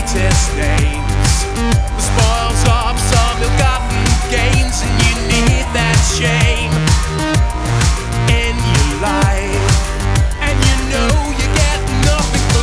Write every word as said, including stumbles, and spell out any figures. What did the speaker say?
sweetest names, the spoils of some ill-gotten gains, and you need that shame in your life.